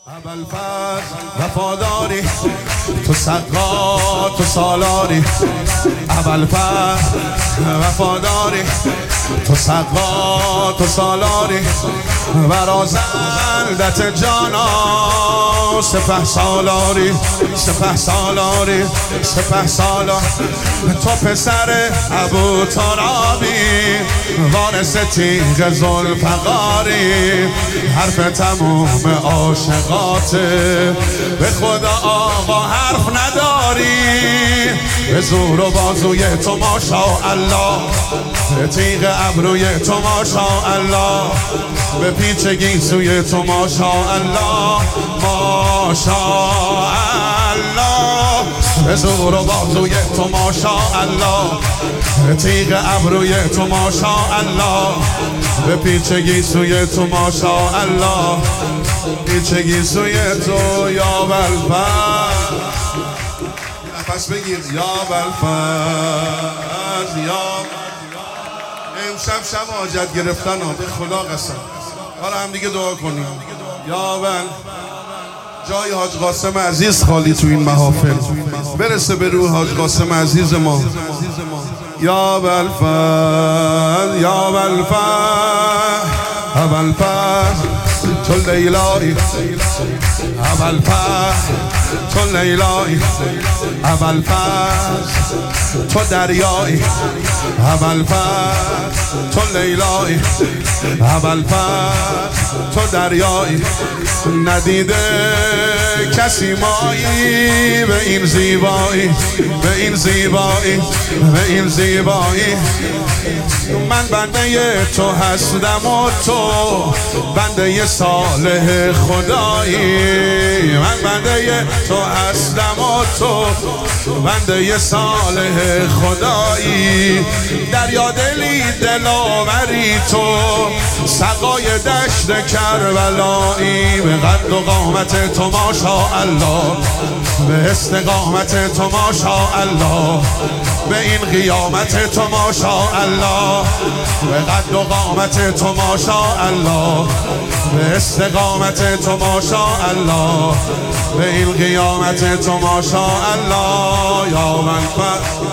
ابوالفضل وفاداری تو سقا تو سالاری ابوالفضل وفاداری تو سقا تو سالاری ورازندت جانا سپه سالاری سپه سالاری سپه سالار تو پسر ابو ترابی وارث تیغ ذوالفقاری حرف تموم عاشقاته به خدا آقا حرف نداری به زور و بازوی تو ماشاءالله به تیغ ابروی تو ماشاءالله به پیچ گیسوی تو ماشاءالله ماشاءالله به زور و بازوی تو ماشاءالله به تیغ ابروی تو ماشاءالله به پیچ گیسوی تو ماشاءالله پیچ گیسوی تو یا ابوالفضل نفس بگیر یا ابوالفضل یا امشب شب حاجت گرفتن به خدا قسم حالا هم دیگه دعا کنیم یا ابوالفضل جای حاج قاسم عزیز خالی تو این محافل برسه به روح حاج قاسم عزیز ما یا ابوالفضل یا ابوالفضل ابوالفضل تو لیلایی ابوالفضل تو لیلایی ابوالفضل تو دریایی ابوالفضل تو لیلایی ابوالفضل تو دریایی ندیده کسی مایی به این زیبایی به این زیبایی به این زیبایی من بنده تو هستم و تو بنده صالح خدایی من بنده تو هستم و تو بنده صالح خدایی دریا دلی دلاوری تو سقای دشت کربلایی به قد و قامت تو ماشاءالله به استقامت تو ماشاءالله به این قیامت تو ماشاءالله به قد و قامت تو ماشاءالله به استقامت تو ماشاءالله به این قیامت تو ماشاءالله یا ابوالفضل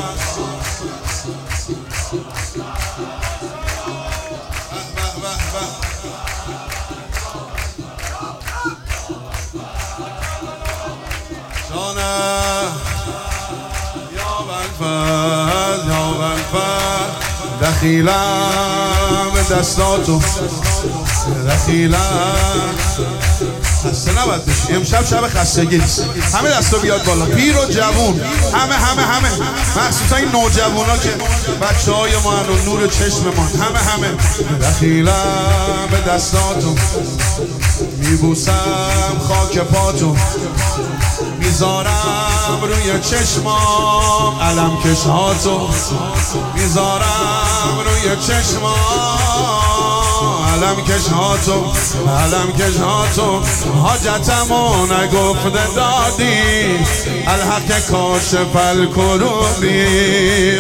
یا ابوالفضل یا ابوالفضل دخیلم به دستاتو دخیلم خسته نباید بشی امشب شب خستگی نیست همه دستو بیاد بالا پیر و جوون همه مخصوصا این نوجوانا که بچه های ما هن و نور چشم ما همه دخیلم به دستاتو میبوسم خاک پاتو میذارم روی چشمام علم کشاتو میذارم روی چشمام علم کشاتو علم کشاتو حاجتمو نگفته دادی الحق کاشف الکروبی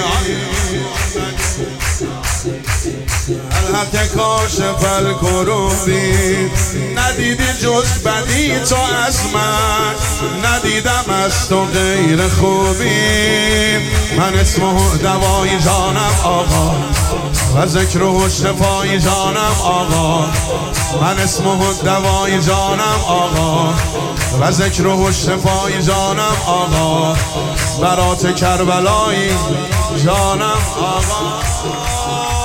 الحق کاشف الکروبی ندیدی جز بدی تو از من ندیدم از تو غیر خوبی من اسم و دوای جانم آقا و ذکر و شفای جانم آقا من اسم و دوای جانم آقا و ذکر و شفای جانم آقا برات کربلایی جانم آقا